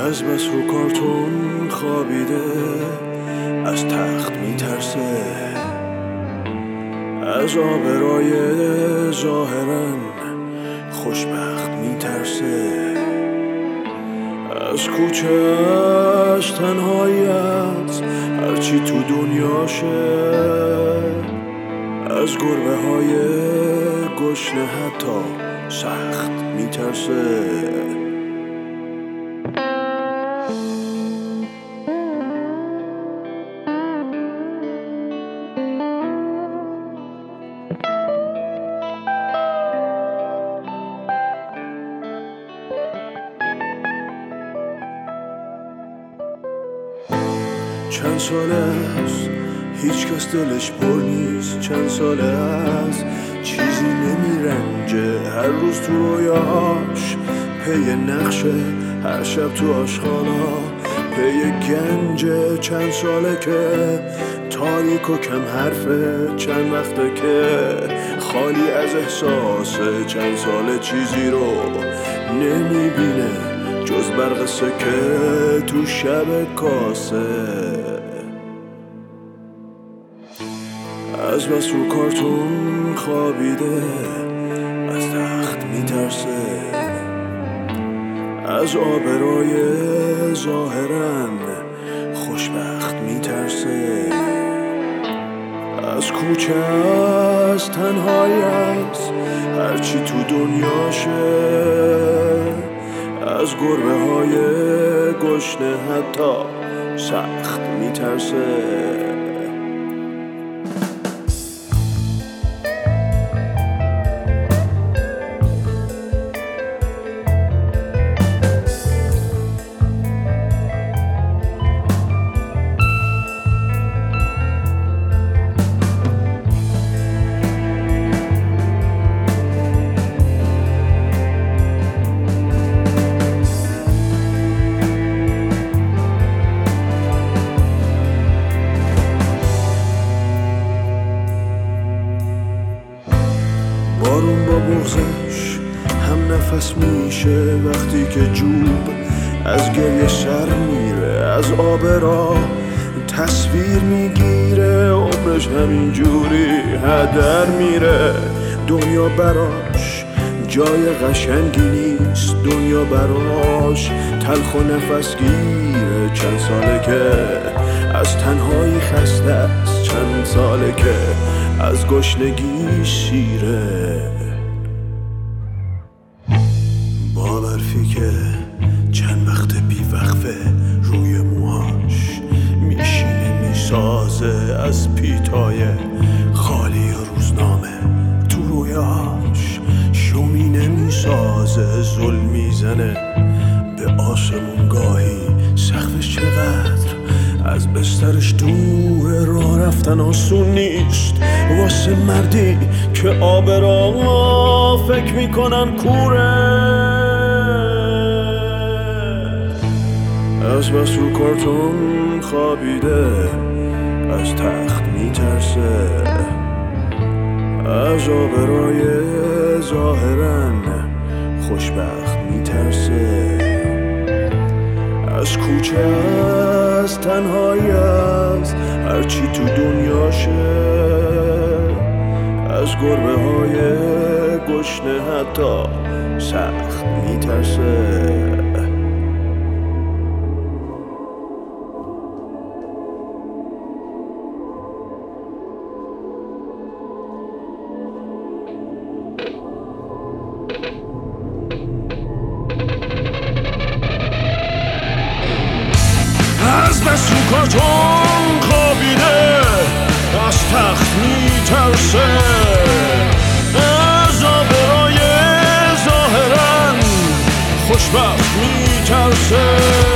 از بس رو کارتون خوابیده، از تخت میترسه، از آبرای ظاهرا خوشبخت میترسه، از کوچه، از تنهاییت، هرچی تو دنیاشه، از گربه های گشنه حتی سخت میترسه. چند ساله است هیچ کس دلش پر نیست، چند ساله است چیزی نمیرنجه، هر روز تو رویاش پی نقشه، هر شب تو آشخانا پی گنجه. چند ساله که تاریک و کم حرفه، چند وقته که خالی از احساسه، چند ساله چیزی رو نمیبینه جز برق سکه تو شب کاسه. از بس رو کارتون خوابیده، از تخت میترسه، از آبرای ظاهرا خوشبخت میترسه، از کوچه، از تنهاییت، هرچی تو دنیاشه، از گربه های گشنه حتی سخت میترسه. بارون با بغضش هم نفس میشه، وقتی که جوب از گریه سر میره، از آب راه تصویر میگیره، عمرش همین جوری هدر میره. دنیا براش جای قشنگی نیست، دنیا براش تلخ و نفس گیره. چند ساله که از تنهایی خسته است، چند ساله که از گشنگی شیره. با برفی که چند وقت بی وقفه روی موهاش میشینه میسازه، از پیتای خالی روزنامه تو رویاش شومینه میسازه، ظلم میزنه به آسمون گاهی، سقفش چقدر از بسترش دوره، راه رفتن آسون نیست واسه مردی که آب را فکر میکنن کوره. از بس رو کارتون خوابیده، از تخت میترسه، از آبرای ظاهرا خوشبخت میترسه، از کوچه، از تنهاییت، هرچی تو دنیاشه، از گربه های گشنه حتی سخت میترسه. از بس رو کارتون خوابیده، از تخت میترسه، از آبرای ظاهرا خوشبخت میترسه.